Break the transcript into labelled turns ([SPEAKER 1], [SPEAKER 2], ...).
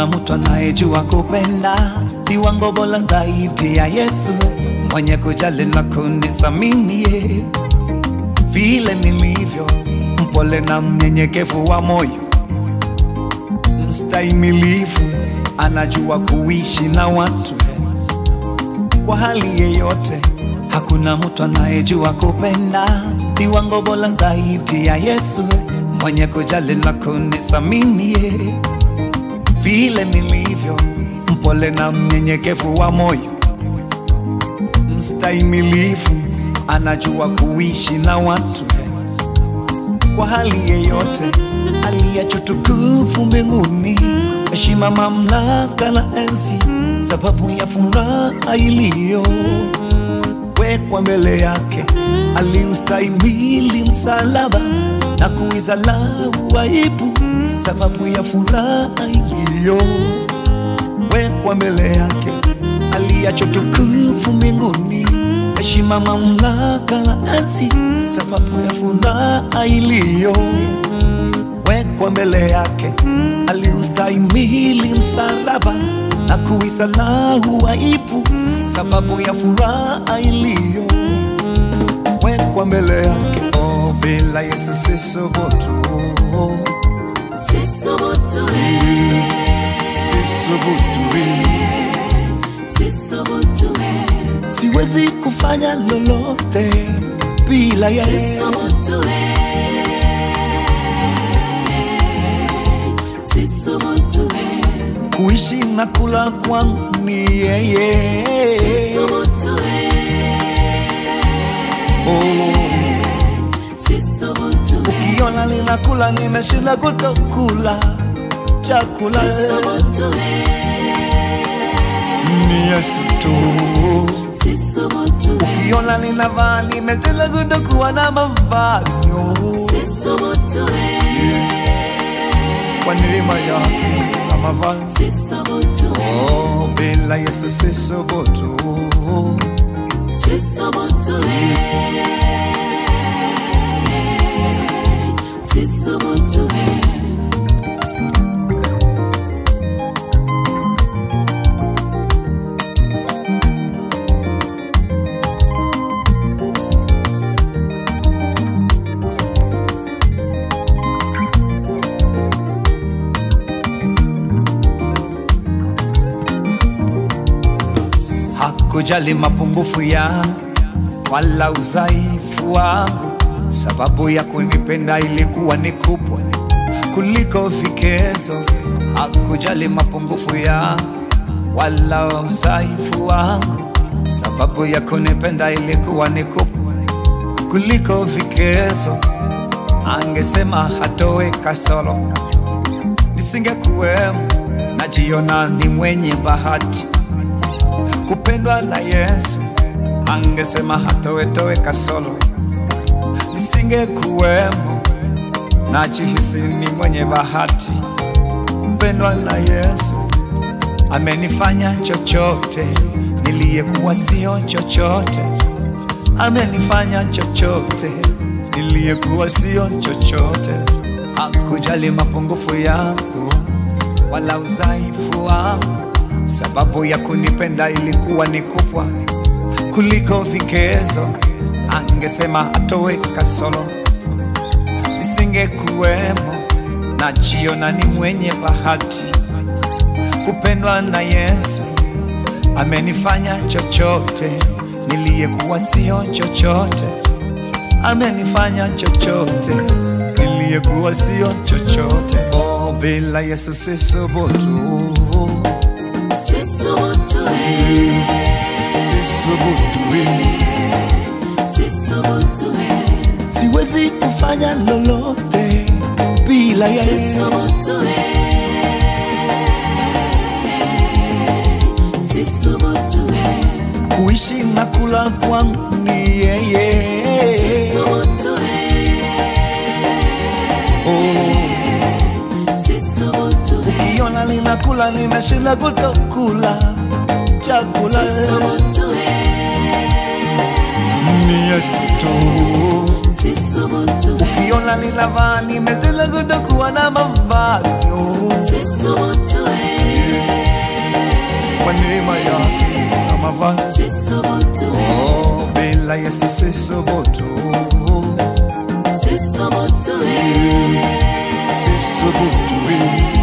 [SPEAKER 1] Hakuna mtu anayejua kupenda viwango bora zaidi ya Yesu, mwenye kujali na kunisamini vile nilivyo, mpole na mnyenyekevu wa moyo, mstahimilivu, anajua kuishi na watu kwa hali yeyote. Hakuna mtu anayejua kupenda viwango bora zaidi ya Yesu, mwenye kujali na kunisamini vile nilivyo, mpole na mnyenyekevu wa moyo, mstahimilivu, anajua kuishi na watu kwa hali yeyote. Aliacha utukufu mbinguni, heshima, mamlaka na enzi, sababu ya furaha iliyo wekwa mbele yake. Aliustahimili msalaba na kuizalau aibu, sababu ya furaha iliyo wekwa mbele yake. Aliacha utukufu mbinguni, heshima, mamlaka na enzi, sababu ya furaha iliyo wekwa mbele yake. Aliustahimili msalaba na kuizalau aibu, sababu ya furaha iliyo wekwa mbele yake. Oh, bila Yesu sisubutu,
[SPEAKER 2] sisubutu, sisubutu,
[SPEAKER 1] siwezi kufanya lolote bila Yesu.
[SPEAKER 2] Sisubutu, sisubutu,
[SPEAKER 1] kuishi na kula kwangu ni yeye.
[SPEAKER 2] sisubutu, sisubutu,
[SPEAKER 1] ukiona ninakula nimeshinda kutokula chakula,
[SPEAKER 2] sisubutu,
[SPEAKER 1] ni Yesu tu.
[SPEAKER 2] sisubutu,
[SPEAKER 1] ukiona ninavaa nimeshinda kutokuwa na mavazi,
[SPEAKER 2] sisubutu,
[SPEAKER 1] kwa neema yake na mavazi.
[SPEAKER 2] sisubutu,
[SPEAKER 1] Oh, bila Yesu sisubutu,
[SPEAKER 2] sisubutu, sisubutu.
[SPEAKER 1] Hakujali mapungufu yangu wala udhaifu wangu, sababu ya kunipenda ilikuwa ni kubwa kuliko vigezo. Hakujali mapungufu yangu wala udhaifu wangu, sababu ya kunipenda ilikuwa ni kubwa kuliko vigezo. Angesema hatoe kasoro, nisingekuwemo. Najiona ni mwenye bahati kupendwa na Yesu. Angesema hatoe kasoro, nisingekuwemo. Najihisi ni mwenye bahati kupendwa na Yesu. Amenifanya chochote niliyekuwa sio chochote, amenifanya chochote niliyekuwa sio chochote. Hakujali mapungufu yangu wala udhaifu wangu, sababu ya kunipenda ilikuwa ni kubwa kuliko vigezo. Angesema atoe kasoro, nisingekuwemo. Najiona ni mwenye bahati kupendwa na Yesu. Amenifanya chochote niliyekuwa sio chochote, amenifanya chochote niliyekuwa sio chochote. Oh, bila Yesu sisubutu,
[SPEAKER 2] Sisubutu,
[SPEAKER 1] sisubutu,
[SPEAKER 2] sisubutu,
[SPEAKER 1] siwezi kufanya lolote bila Yesu.
[SPEAKER 2] sisubutu, sisubutu,
[SPEAKER 1] kuishi na kula kwangu ni yeye.
[SPEAKER 2] sisubutu, sisubutu,
[SPEAKER 1] ukiona ninakula nimeshinda kutokula chakula,
[SPEAKER 2] sisubutu,
[SPEAKER 1] ni Yesu tu.
[SPEAKER 2] sisubutu,
[SPEAKER 1] ukiona ninavaa nimeshinda kutokuwa na mavazi,
[SPEAKER 2] sisubutu,
[SPEAKER 1] Jehova.
[SPEAKER 2] Sisubutu,
[SPEAKER 1] Oh, bila Yesu sisubutu.
[SPEAKER 2] sisubutu,
[SPEAKER 1] Sisubutu.